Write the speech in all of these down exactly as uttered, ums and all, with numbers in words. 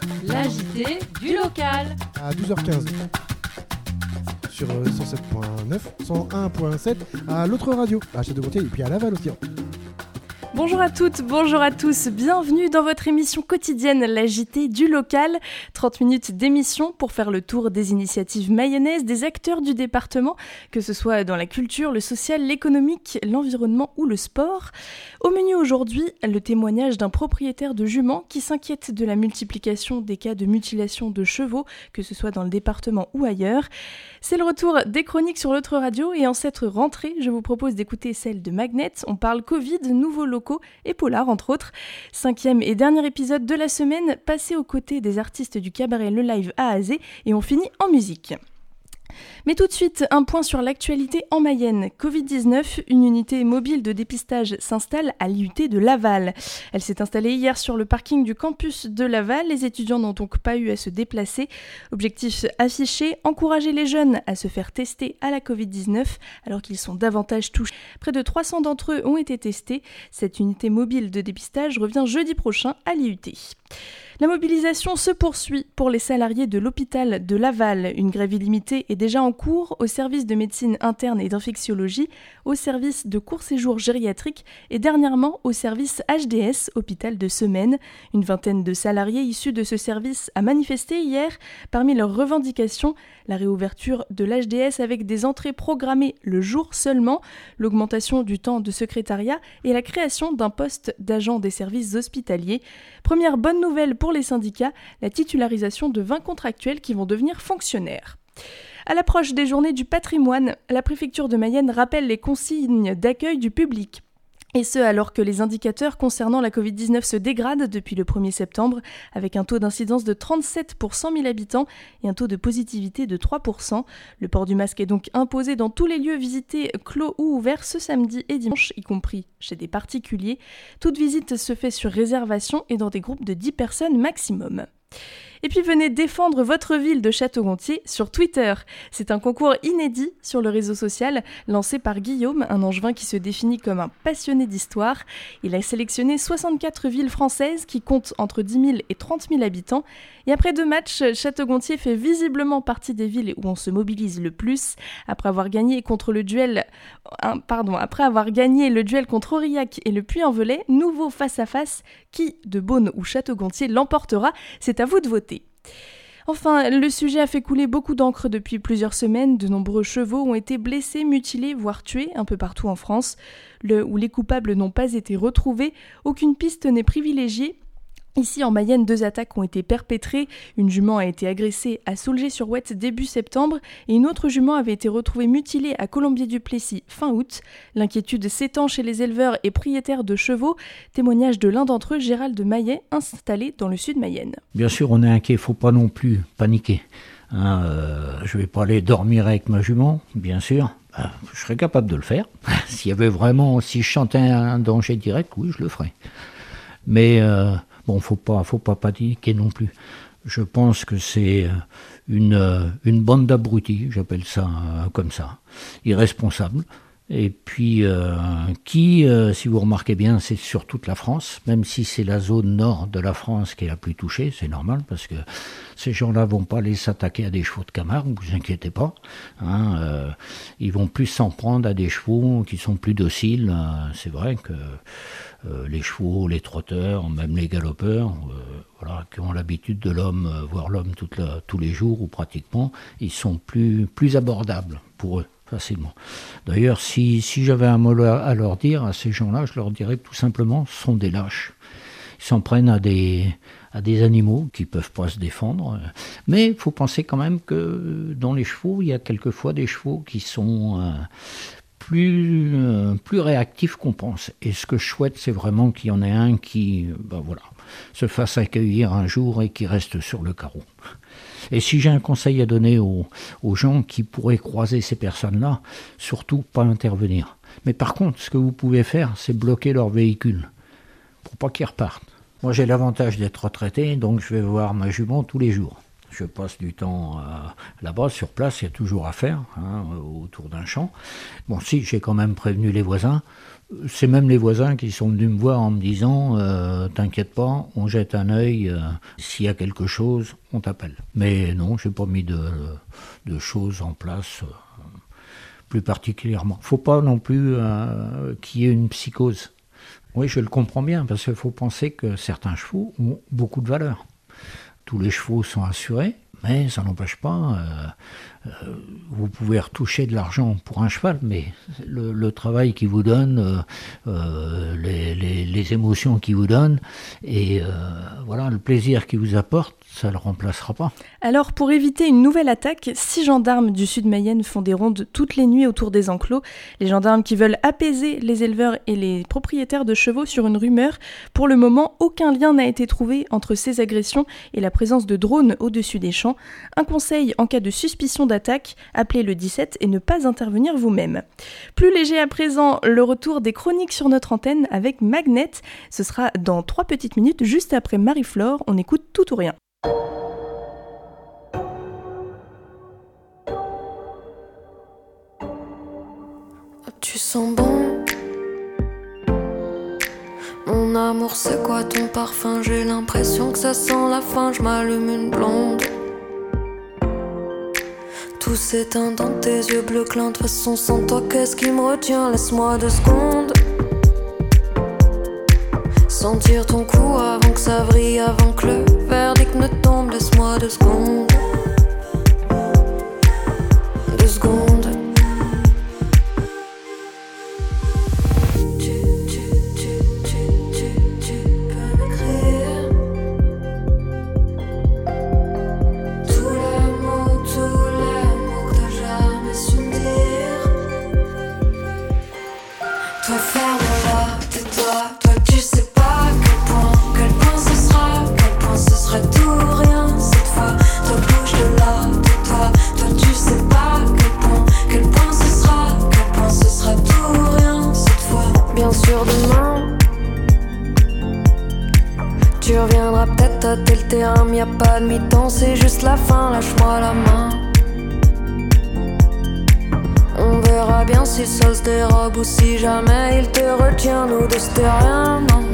L'A J T du local. À douze heures quinze. Sur euh, cent sept virgule neuf, cent un virgule sept à l'autre radio, à Château-Gontier et puis à Laval aussi. Bonjour à toutes, bonjour à tous, bienvenue dans votre émission quotidienne L'A J T du local. trente minutes d'émission pour faire le tour des initiatives mayennaises, des acteurs du département, que ce soit dans la culture, le social, l'économique, l'environnement ou le sport. Au menu aujourd'hui, le témoignage d'un propriétaire de juments qui s'inquiète de la multiplication des cas de mutilation de chevaux, que ce soit dans le département ou ailleurs. C'est le retour des chroniques sur l'autre radio et en cette rentrée, je vous propose d'écouter celle de Magnet. On parle Covid, nouveaux locaux et Polar entre autres. Cinquième et dernier épisode de la semaine, passé aux côtés des artistes du cabaret Le Live A à Z et on finit en musique. Mais tout de suite, un point sur l'actualité en Mayenne. covid dix-neuf, une unité mobile de dépistage s'installe à l'I U T de Laval. Elle s'est installée hier sur le parking du campus de Laval. Les étudiants n'ont donc pas eu à se déplacer. Objectif affiché, encourager les jeunes à se faire tester à la covid dix-neuf alors qu'ils sont davantage touchés. Près de trois cents d'entre eux ont été testés. Cette unité mobile de dépistage revient jeudi prochain à l'I U T. La mobilisation se poursuit pour les salariés de l'hôpital de Laval. Une grève illimitée est déjà en cours au service de médecine interne et d'infectiologie, au service de court séjour gériatrique et dernièrement au service H D S, hôpital de semaine. Une vingtaine de salariés issus de ce service a manifesté hier. Parmi leurs revendications, la réouverture de l'H D S avec des entrées programmées le jour seulement, l'augmentation du temps de secrétariat et la création d'un poste d'agent des services hospitaliers. Première bonne nouvelle pour les syndicats, la titularisation de vingt contractuels qui vont devenir fonctionnaires. À l'approche des journées du patrimoine, la préfecture de Mayenne rappelle les consignes d'accueil du public. Et ce, alors que les indicateurs concernant la covid dix-neuf se dégradent depuis le premier septembre, avec un taux d'incidence de trente-sept pour cent mille habitants et un taux de positivité de trois pour cent. Le port du masque est donc imposé dans tous les lieux visités, clos ou ouverts ce samedi et dimanche, y compris chez des particuliers. Toute visite se fait sur réservation et dans des groupes de dix personnes maximum. Et puis venez défendre votre ville de Château-Gontier sur Twitter. C'est un concours inédit sur le réseau social lancé par Guillaume, un Angevin qui se définit comme un passionné d'histoire. Il a sélectionné soixante-quatre villes françaises qui comptent entre dix mille et trente mille habitants. Et après deux matchs, Château-Gontier fait visiblement partie des villes où on se mobilise le plus. Après avoir gagné contre le duel, hein, pardon, après avoir gagné le duel contre Aurillac et le Puy-en-Velay, nouveau face-à-face, qui de Beaune ou Château-Gontier l'emportera? C'est à vous de voter. Enfin, le sujet a fait couler beaucoup d'encre depuis plusieurs semaines. De nombreux chevaux ont été blessés, mutilés, voire tués un peu partout en France. Le, où les coupables n'ont pas été retrouvés, aucune piste n'est privilégiée. Ici, en Mayenne, deux attaques ont été perpétrées. Une jument a été agressée à Saulgé-sur-Ouette début septembre et une autre jument avait été retrouvée mutilée à Colombier-du-Plessis fin août. L'inquiétude s'étend chez les éleveurs et propriétaires de chevaux. Témoignage de l'un d'entre eux, Gérald de Maillet, installé dans le sud Mayenne. Bien sûr, on est inquiet, il ne faut pas non plus paniquer. Hein, euh, je ne vais pas aller dormir avec ma jument, bien sûr. Ben, je serais capable de le faire. S'il y avait vraiment, si je sentais un danger direct, oui, je le ferais. Mais... Euh, Bon, faut pas, faut pas paniquer non plus. Je pense que c'est une, une bande d'abrutis, j'appelle ça euh, comme ça, irresponsables. Et puis, euh, qui, euh, si vous remarquez bien, c'est sur toute la France, même si c'est la zone nord de la France qui est la plus touchée, c'est normal, parce que ces gens-là vont pas aller s'attaquer à des chevaux de Camargue, vous inquiétez pas. Hein, euh, ils vont plus s'en prendre à des chevaux qui sont plus dociles. Euh, c'est vrai que euh, les chevaux, les trotteurs, même les galopeurs, euh, voilà, qui ont l'habitude de l'homme, euh, voir l'homme toute la, tous les jours ou pratiquement, ils sont plus, plus abordables pour eux. Facilement. D'ailleurs, si, si j'avais un mot à leur dire à ces gens-là, je leur dirais tout simplement, ce sont des lâches. Ils s'en prennent à des, à des animaux qui ne peuvent pas se défendre. Mais il faut penser quand même que dans les chevaux, il y a quelquefois des chevaux qui sont euh, plus, euh, plus réactifs qu'on pense. Et ce que je souhaite, c'est vraiment qu'il y en ait un qui ben voilà, se fasse accueillir un jour et qui reste sur le carreau. Et si j'ai un conseil à donner aux, aux gens qui pourraient croiser ces personnes-là, surtout pas intervenir. Mais par contre, ce que vous pouvez faire, c'est bloquer leur véhicule, pour pas qu'ils repartent. Moi, j'ai l'avantage d'être retraité, donc je vais voir ma jument tous les jours. Je passe du temps euh, là-bas, sur place, il y a toujours à faire, hein, autour d'un champ. Bon, si, j'ai quand même prévenu les voisins. C'est même les voisins qui sont venus me voir en me disant euh, « T'inquiète pas, on jette un œil, euh, s'il y a quelque chose, on t'appelle. » Mais non, je n'ai pas mis de, de choses en place euh, plus particulièrement. Il ne faut pas non plus euh, qu'il y ait une psychose. Oui, je le comprends bien, parce qu'il faut penser que certains chevaux ont beaucoup de valeur. Tous les chevaux sont assurés, mais ça n'empêche pas... Euh, Euh, vous pouvez retoucher de l'argent pour un cheval, mais le, le travail qu'il vous donne, euh, euh, les, les, les émotions qu'il vous donne, et euh, voilà, le plaisir qu'il vous apporte, ça ne le remplacera pas. Alors, pour éviter une nouvelle attaque, six gendarmes du sud Mayenne font des rondes toutes les nuits autour des enclos. Les gendarmes qui veulent apaiser les éleveurs et les propriétaires de chevaux sur une rumeur. Pour le moment, aucun lien n'a été trouvé entre ces agressions et la présence de drones au-dessus des champs. Un conseil en cas de suspicion d'attaque, appelez le dix-sept et ne pas intervenir vous-même. Plus léger à présent, le retour des chroniques sur notre antenne avec Magnet. Ce sera dans trois petites minutes, juste après Marie-Flore. On écoute Tout ou Rien. Tu sens bon, mon amour, c'est quoi ton parfum? J'ai l'impression que ça sent la fin, je m'allume une blonde. Tout s'éteint dans tes yeux bleus clins. De toute façon, sans toi, qu'est-ce qui me retient? Laisse-moi deux secondes. Sentir ton cou avant que ça vrille, avant que le verdict ne tombe. Laisse-moi deux secondes. Deux secondes. Tu reviendras peut-être tâter le terrain, mais y'a pas de mi-temps, c'est juste la fin, lâche-moi la main. On verra bien si ça se dérobe ou si jamais il te retient. Nous deux c'était rien, non.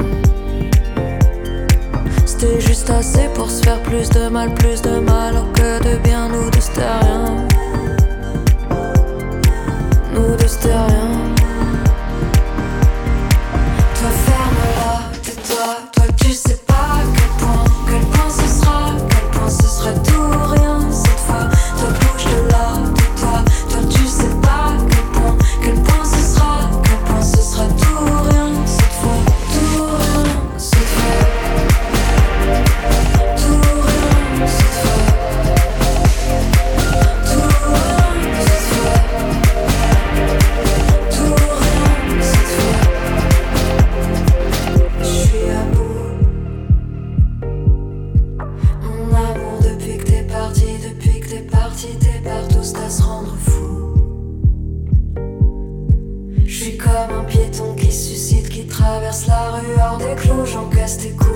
C'était juste assez pour se faire plus de mal, plus de mal alors que de bien. Nous deux c'était rien. Nous deux c'était rien. Toi ferme-la, tais-toi, toi tu sais pas à quel point, quel point ce sera, quel point ce sera tout rien cette fois. Toi bouge de là, tais-toi, toi tu sais pas à quel point, quel point ce sera, quel point ce sera tout rien cette fois. Tout rien cette fois. Tout rien cette fois. Tout rien cette fois. Tout rien cette fois. Je suis à bout. Mon amour, depuis que t'es parti, depuis que t'es parti, t'es partout, c'est à se rendre fou. Je suis comme un piéton qui suscite, qui traverse la rue hors des clous, j'encaisse tes coups.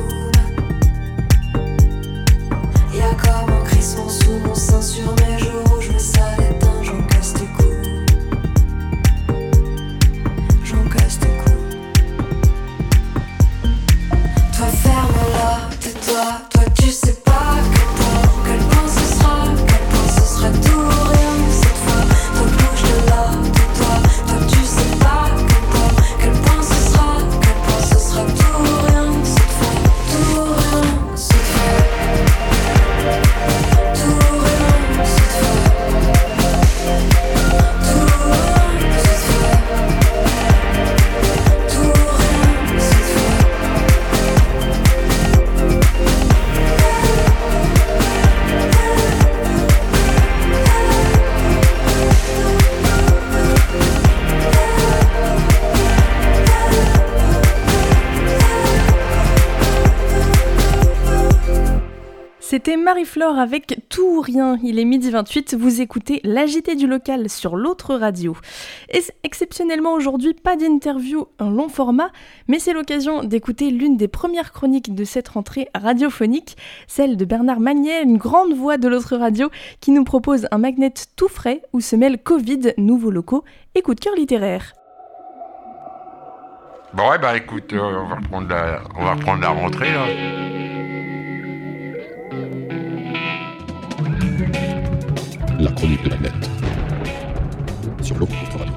Y'a comme un crissement sous mon sein sur mes joues rouges, mais ça l'éteint, j'encaisse tes coups. J'encaisse tes coups. Toi ferme-la, tais-toi, toi tu sais pas à quel point, quel point ce sera, quel point ce sera tout rien cette fois. Toi bouge de là, tais-toi, toi tu sais pas à quel point, quel point ce sera, quel point ce sera tout rien cette fois. Tout rien cette fois. Tout rien cette fois. Tout rien cette fois. Tout rien cette fois. C'était Marie-Flore avec Tout ou Rien. Il est midi vingt-huit, vous écoutez l'A J T du local sur l'autre radio. Et exceptionnellement aujourd'hui, pas d'interview en long format, mais c'est l'occasion d'écouter l'une des premières chroniques de cette rentrée radiophonique, celle de Bernard Magnet, une grande voix de l'autre radio, qui nous propose un magnet tout frais où se mêlent Covid, nouveaux locaux et coup de cœur littéraire. Bon ouais bah écoute, euh, on va reprendre la, on va reprendre la rentrée là. La chronique de Magnet. Sur l'autre radio.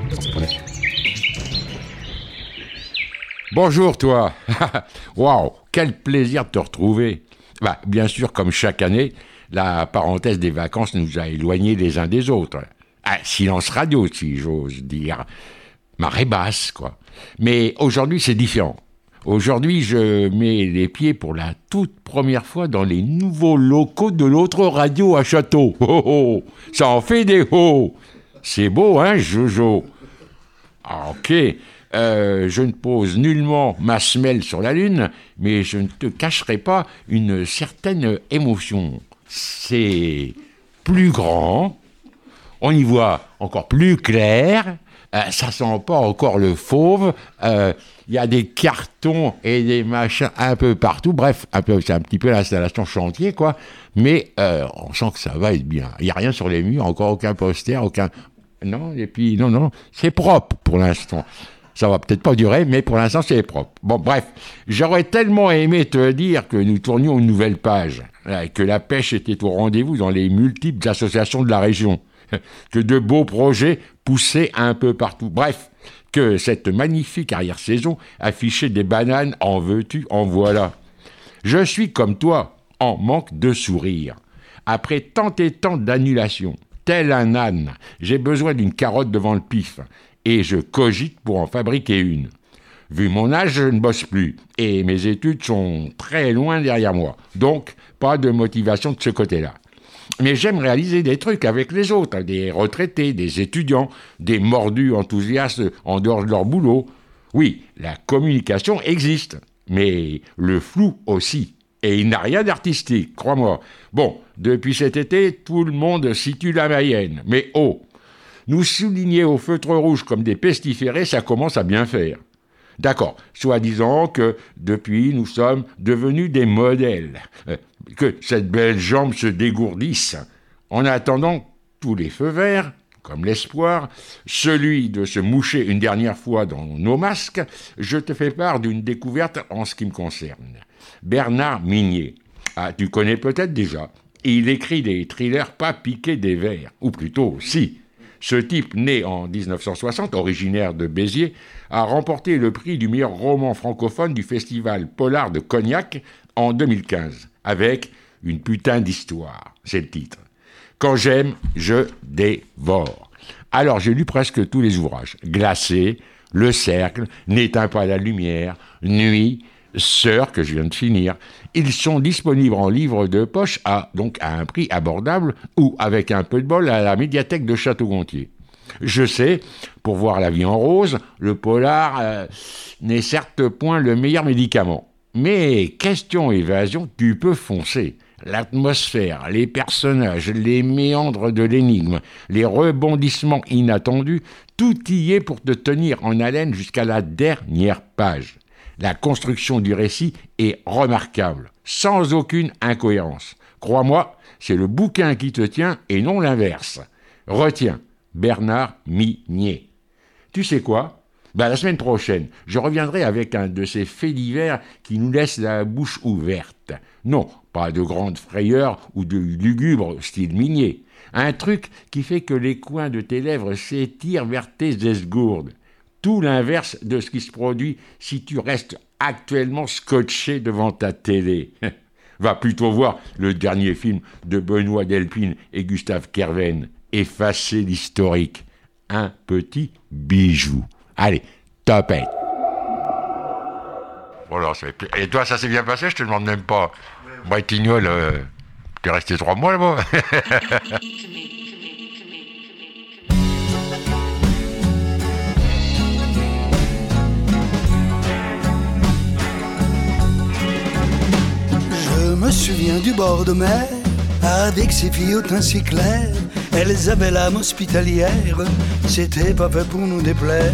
Bonjour toi. Waouh, quel plaisir de te retrouver. Bah bien sûr, comme chaque année, la parenthèse des vacances nous a éloignés les uns des autres. Ah, silence radio, si j'ose dire. Marée basse, quoi. Mais aujourd'hui, c'est différent. Aujourd'hui, je mets les pieds pour la toute première fois dans les nouveaux locaux de l'autre radio à Château. Oh, oh, ça en fait des hauts. C'est beau, hein, Jojo? Ah, ok, euh, je ne pose nullement ma semelle sur la lune, mais je ne te cacherai pas une certaine émotion. C'est plus grand, on y voit encore plus clair. Euh, ça sent pas encore le fauve. Il euh, y a des cartons et des machins un peu partout. Bref, un peu, c'est un petit peu l'installation chantier, quoi. Mais euh, on sent que ça va être bien. Il n'y a rien sur les murs, encore aucun poster, aucun... Non, et puis, non, non, c'est propre pour l'instant. Ça va peut-être pas durer, mais pour l'instant, c'est propre. Bon, bref, j'aurais tellement aimé te dire que nous tournions une nouvelle page, que la pêche était au rendez-vous dans les multiples associations de la région, que de beaux projets poussaient un peu partout. Bref, que cette magnifique arrière-saison affichait des bananes en veux-tu, en voilà. Je suis comme toi, en manque de sourire. Après tant et tant d'annulations, tel un âne, j'ai besoin d'une carotte devant le pif, et je cogite pour en fabriquer une. Vu mon âge, je ne bosse plus, et mes études sont très loin derrière moi, donc pas de motivation de ce côté-là. Mais j'aime réaliser des trucs avec les autres, des retraités, des étudiants, des mordus enthousiastes en dehors de leur boulot. Oui, la communication existe, mais le flou aussi. Et il n'a rien d'artistique, crois-moi. Bon, depuis cet été, tout le monde situe la Mayenne. Mais oh, nous souligner au feutre rouge comme des pestiférés, ça commence à bien faire. D'accord, soi-disant que depuis nous sommes devenus des modèles, euh, que cette belle jambe se dégourdisse. En attendant tous les feux verts, comme l'espoir, celui de se moucher une dernière fois dans nos masques, je te fais part d'une découverte en ce qui me concerne. Bernard Magnet, ah, tu connais peut-être déjà, il écrit des thrillers pas piqués des vers, ou plutôt si. Ce type, né en dix-neuf cent soixante, originaire de Béziers, a remporté le prix du meilleur roman francophone du festival Polar de Cognac en deux mille quinze, avec Une putain d'histoire, c'est le titre. Quand j'aime, je dévore. Alors j'ai lu presque tous les ouvrages. Glacé, Le Cercle, N'éteins pas la lumière, Nuit, Sœur, que je viens de finir. Ils sont disponibles en livre de poche, à, donc à un prix abordable, ou, avec un peu de bol, à la médiathèque de Château-Gontier. Je sais, pour voir la vie en rose, le polar euh, n'est certes point le meilleur médicament. Mais, question évasion, tu peux foncer. L'atmosphère, les personnages, les méandres de l'énigme, les rebondissements inattendus, tout y est pour te tenir en haleine jusqu'à la dernière page. La construction du récit est remarquable, sans aucune incohérence. Crois-moi, c'est le bouquin qui te tient et non l'inverse. Retiens, Bernard Magnet. Tu sais quoi ? Ben, la semaine prochaine, je reviendrai avec un de ces faits divers qui nous laissent la bouche ouverte. Non, pas de grande frayeur ou de lugubre style Magnet. Un truc qui fait que les coins de tes lèvres s'étirent vers tes esgourdes. Tout l'inverse de ce qui se produit si tu restes actuellement scotché devant ta télé. Va plutôt voir le dernier film de Benoît Delpine et Gustave Kerven, Effacer l'historique. Un petit bijou. Allez, topette. Voilà, c'est... Et toi, ça s'est bien passé? Je te demande même pas. Bretignolles, euh, t'es resté trois mois là-bas. me souviens du bord de mer, avec ces filles au teint si clair. Elles avaient l'âme hospitalière, c'était pas fait pour nous déplaire.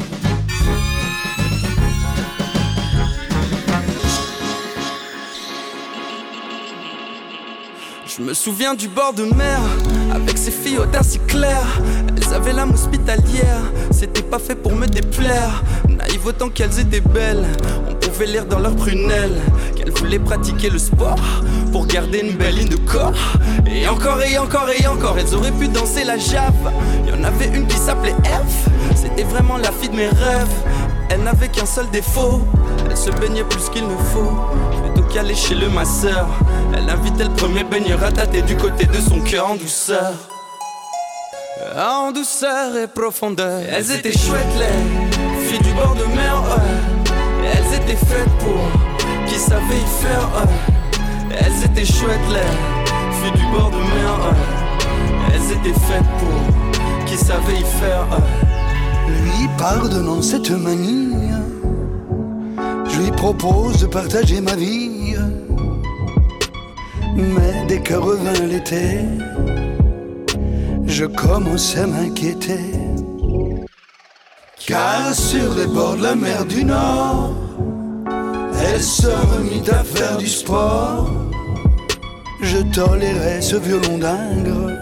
Je me souviens du bord de mer, avec ces filles au teint si clair. Elles avaient l'âme hospitalière, c'était pas fait pour me déplaire. Naïves autant qu'elles étaient belles, on pouvait lire dans leurs prunelles qu'elles voulaient pratiquer le sport pour garder une belle ligne de corps. Et encore et encore et encore, elles auraient pu danser la jave. Y'en avait une qui s'appelait F, c'était vraiment la fille de mes rêves. Elle n'avait qu'un seul défaut, elle se baignait plus qu'il ne faut. Plutôt qu'aller chez le masseur, elle invitait le premier baigneur à tâter du côté de son cœur en douceur. En douceur et profondeur. Elles étaient chouettes les filles du bord de mer, ouais. Elles étaient faites pour qui savait y faire, ouais. Elles étaient chouettes les filles du bord de mer, ouais. Elles étaient faites pour qui savait y faire, ouais. Lui pardonnant cette manie, je lui propose de partager ma vie. Mais dès que revint l'été, je commençais à m'inquiéter. Car sur les bords de la mer du Nord, elle se remit à faire du sport. Je tolérais ce violon d'ingre,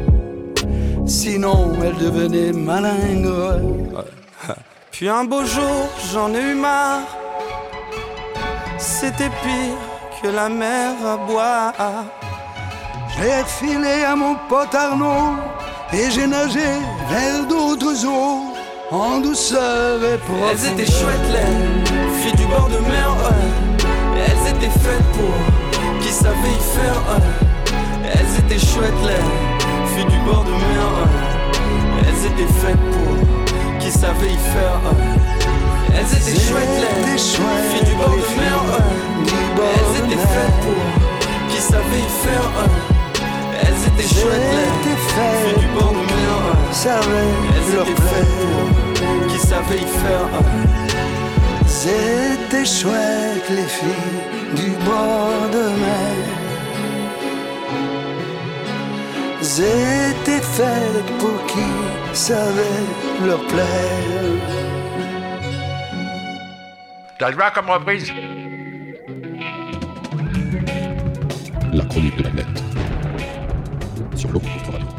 sinon elle devenait malingre. Puis un beau jour, j'en ai eu marre. C'était pire que la mer à boire. J'ai filé à mon pote Arnaud et j'ai nagé vers d'autres eaux en douceur et profondeur. Elles étaient chouettes les filles du bord de mer, ouais. Elles étaient faites pour qui savait y faire, ouais. Elles étaient chouettes les filles du bord de mer, ouais. Elles étaient faites pour qui savait y faire, ouais. Elles étaient chouettes les filles du bord de mer, ouais. Elles étaient faites pour qui savait y faire, ouais. Elles étaient chouettes les filles du bord de mer, ouais. Elles étaient faites pour qui savait y faire, ouais. C'était chouette les filles du bord de mer. C'était faites pour qui savait leur plaire. T'as le droit comme reprise? La chronique de la planète. Sur l'eau, votre radio.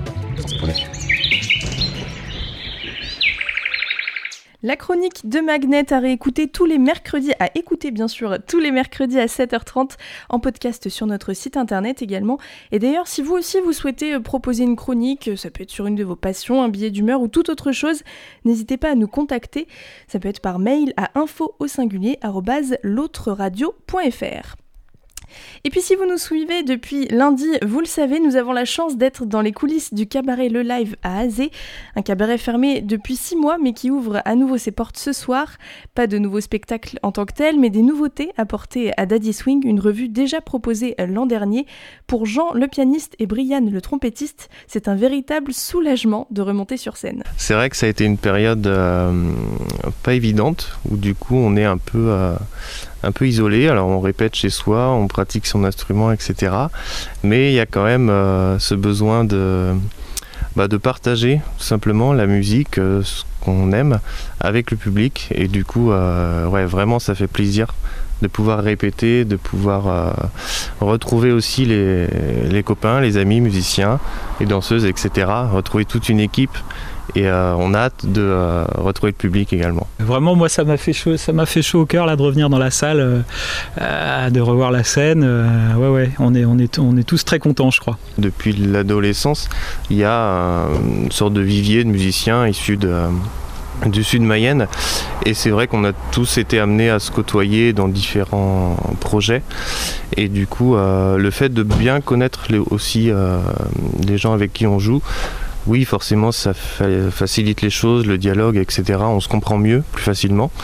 La chronique de Magnet à réécouter tous les mercredis, à écouter bien sûr tous les mercredis à sept heures trente en podcast sur notre site internet également. Et d'ailleurs, si vous aussi vous souhaitez proposer une chronique, ça peut être sur une de vos passions, un billet d'humeur ou toute autre chose, n'hésitez pas à nous contacter. Ça peut être par mail à info au singulier arobase l'autre radio point f r. Et puis si vous nous suivez depuis lundi, vous le savez, nous avons la chance d'être dans les coulisses du cabaret Le Live à Azé, un cabaret fermé depuis six mois mais qui ouvre à nouveau ses portes ce soir. Pas de nouveaux spectacles en tant que tels, mais des nouveautés apportées à Daddy Swing, une revue déjà proposée l'an dernier. Pour Jean le pianiste et Brian le trompettiste, c'est un véritable soulagement de remonter sur scène. C'est vrai que ça a été une période euh, pas évidente, où du coup on est un peu... Euh, un peu isolé, alors on répète chez soi, on pratique son instrument, et cetera. Mais il y a quand même euh, ce besoin de, bah, de partager tout simplement la musique, euh, ce qu'on aime, avec le public. Et du coup, euh, ouais, vraiment ça fait plaisir de pouvoir répéter, de pouvoir euh, retrouver aussi les, les copains, les amis, musiciens, les danseuses, et cetera. Retrouver toute une équipe. Et euh, on a hâte de euh, retrouver le public également. Vraiment, moi, ça m'a fait chaud, ça m'a fait chaud au cœur là de revenir dans la salle, euh, de revoir la scène. Euh, ouais, ouais, on est, on est, on est tous très contents, je crois. Depuis l'adolescence, il y a euh, une sorte de vivier de musiciens issus de, euh, du sud Mayenne, et c'est vrai qu'on a tous été amenés à se côtoyer dans différents projets. Et du coup, euh, le fait de bien connaître les, aussi euh, les gens avec qui on joue. Oui, forcément, ça fa- facilite les choses, le dialogue, et cetera. On se comprend mieux, plus facilement.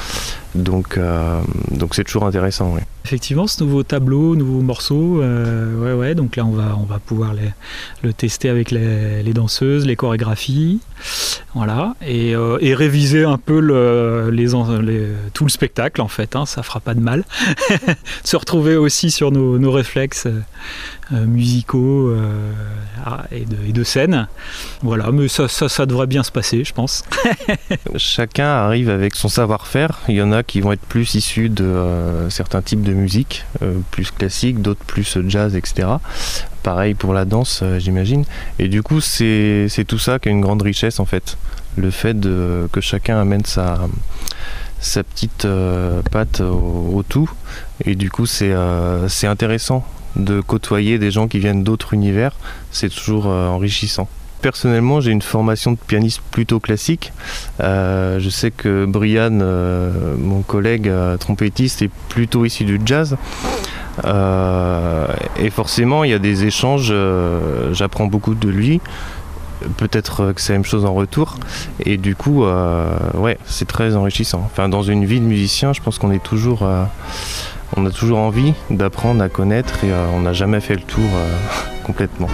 Donc, euh, donc c'est toujours intéressant. Ouais. Effectivement, ce nouveau tableau, nouveau morceau, euh, ouais, ouais, donc là on va, on va pouvoir les, le tester avec les, les danseuses, les chorégraphies, voilà, et, euh, et réviser un peu le, les, les, tout le spectacle en fait, hein, ça fera pas de mal. De se retrouver aussi sur nos, nos réflexes euh, musicaux euh, et, de, et de scène, voilà, mais ça, ça, ça devrait bien se passer, je pense. Chacun arrive avec son savoir-faire, il y en a qui vont être plus issus de euh, certains types de musique, euh, plus classique, d'autres plus jazz, et cetera. Pareil pour la danse, euh, j'imagine. Et du coup, c'est, c'est tout ça qui a une grande richesse en fait. Le fait de, que chacun amène sa, sa petite euh, patte au, au tout. Et du coup, c'est, euh, c'est intéressant de côtoyer des gens qui viennent d'autres univers. C'est toujours euh, enrichissant. Personnellement, j'ai une formation de pianiste plutôt classique. Euh, je sais que Brian, euh, mon collègue euh, trompettiste, est plutôt issu du jazz. Euh, et forcément, il y a des échanges. Euh, j'apprends beaucoup de lui. Peut-être que c'est la même chose en retour. Et du coup, euh, ouais, c'est très enrichissant. Enfin, dans une vie de musicien, je pense qu'on est toujours, euh, on a toujours envie d'apprendre à connaître et euh, on n'a jamais fait le tour euh, complètement.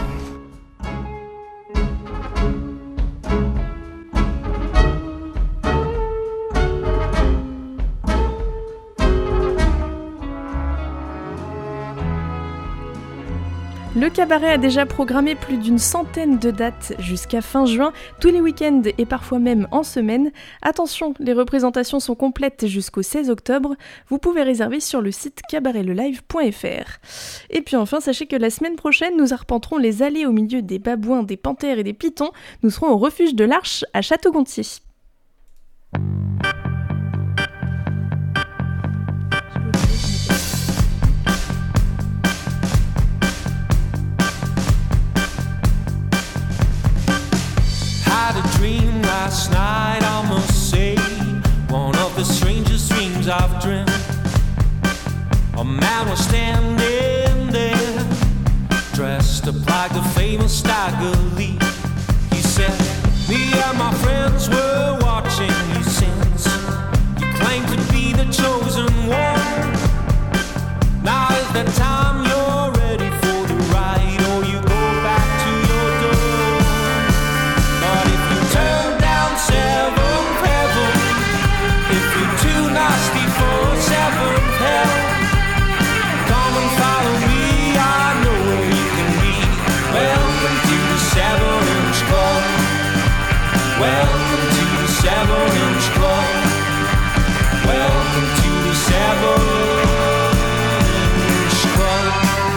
Le cabaret a déjà programmé plus d'une centaine de dates jusqu'à fin juin, tous les week-ends et parfois même en semaine. Attention, les représentations sont complètes jusqu'au seize octobre. Vous pouvez réserver sur le site cabaret le live point f r. Et puis enfin, sachez que la semaine prochaine, nous arpenterons les allées au milieu des babouins, des panthères et des pitons. Nous serons au refuge de l'Arche à Château-Gontier. Last night I must say, one of the strangest dreams I've dreamt. A man was standing there, dressed up like the famous Stagger Lee. He said, me and my friends were watching you since you claimed to be the chosen one. Now is the time you're ready for the ride, or you go back to your door. But if you turn seventh heaven, if you're too nasty for seventh hell, come and follow me, I know where you can be. Welcome to the seven inch club. Welcome to the seven inch club. Welcome to the seven inch club.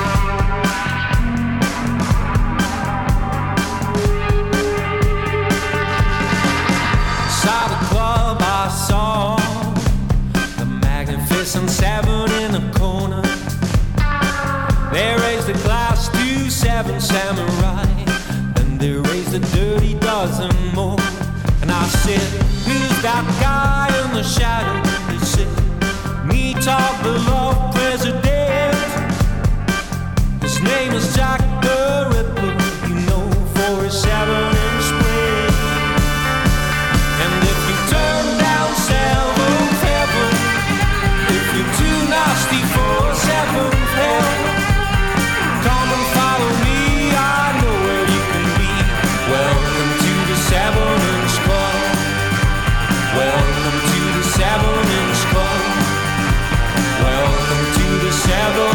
Inside the club I saw the magnificent seven in the corner. They raised the glass to seven samurai, then they raised a dirty dozen more. And I said, who's that guy in the shadow? They said, meet our beloved president. His name is Jack the Ripper, you know, for his seven inch spread. And if you turn down seventh heaven, if you're too nasty for seventh hell, come and follow me, I know where you can be. Welcome to the seven inch club. Welcome to the seven inch club. Welcome to the seven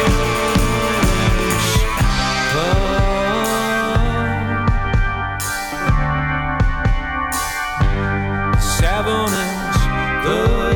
inch club. Seven inch club.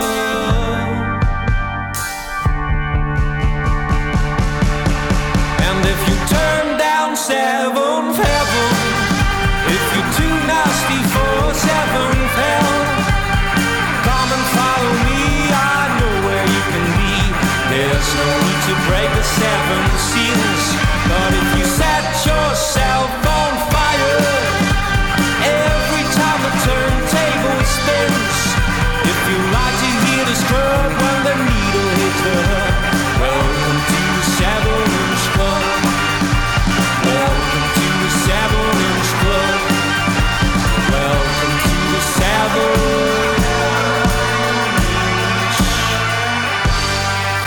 And if you turn down seventh heaven, if you're too nasty for seventh hell, come and follow me, I know where you can be. There's no need to break the seven seals, but if you set yourself on fire every time the turntable spins, if you like to hear the scrub when the needle hits the hut, welcome to the seven inch club. Welcome to the seven inch club. Welcome to the seven inch club.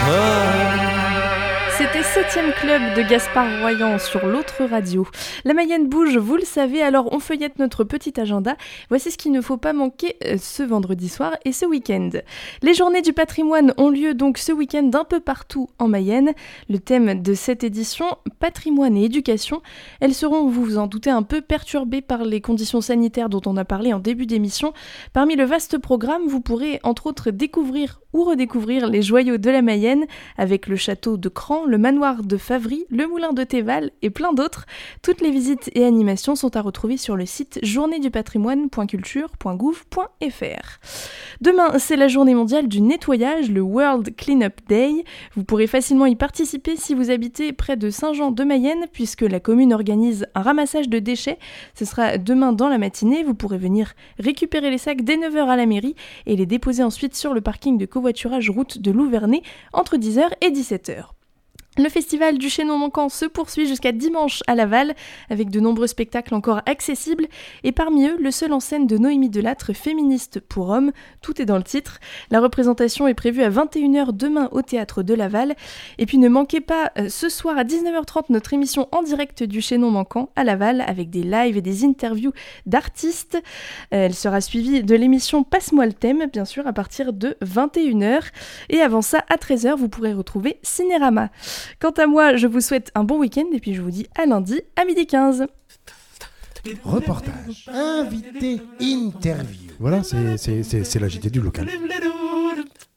C'était septième club de Gaspard Royan sur l'autre radio. La Mayenne bouge, vous le savez, alors on feuillette notre petit agenda. Voici ce qu'il ne faut pas manquer ce vendredi soir et ce week-end. Les journées du patrimoine ont lieu donc ce week-end d'un peu partout en Mayenne. Le thème de cette édition, patrimoine et éducation. Elles seront, vous vous en doutez, un peu perturbées par les conditions sanitaires dont on a parlé en début d'émission. Parmi le vaste programme, vous pourrez entre autres découvrir ou redécouvrir les joyaux de la Mayenne avec le château de Cran, le manoir de Favry, le moulin de Théval et plein d'autres. Toutes les visites et animations sont à retrouver sur le site journée du patrimoine point culture point gouv point f r. Demain, c'est la journée mondiale du nettoyage, le World Cleanup Day. Vous pourrez facilement y participer si vous habitez près de Saint-Jean-de-Mayenne puisque la commune organise un ramassage de déchets. Ce sera demain dans la matinée. Vous pourrez venir récupérer les sacs dès neuf heures à la mairie et les déposer ensuite sur le parking de covoiturage route de Louvernay entre dix heures et dix-sept heures. Le festival du Chaînon Manquant se poursuit jusqu'à dimanche à Laval, avec de nombreux spectacles encore accessibles, et parmi eux, le seul en scène de Noémie Delattre, féministe pour hommes, tout est dans le titre. La représentation est prévue à vingt et une heures demain au Théâtre de Laval, et puis ne manquez pas euh, ce soir à dix-neuf heures trente notre émission en direct du Chaînon Manquant à Laval, avec des lives et des interviews d'artistes. Euh, elle sera suivie de l'émission Passe-moi le thème, bien sûr, à partir de vingt et une heures, et avant ça, à treize heures, vous pourrez retrouver Cinérama. Quant à moi, je vous souhaite un bon week-end et puis je vous dis à lundi à midi quinze. Reportage, invité, interview. Voilà, c'est, c'est, c'est, c'est la J T du local.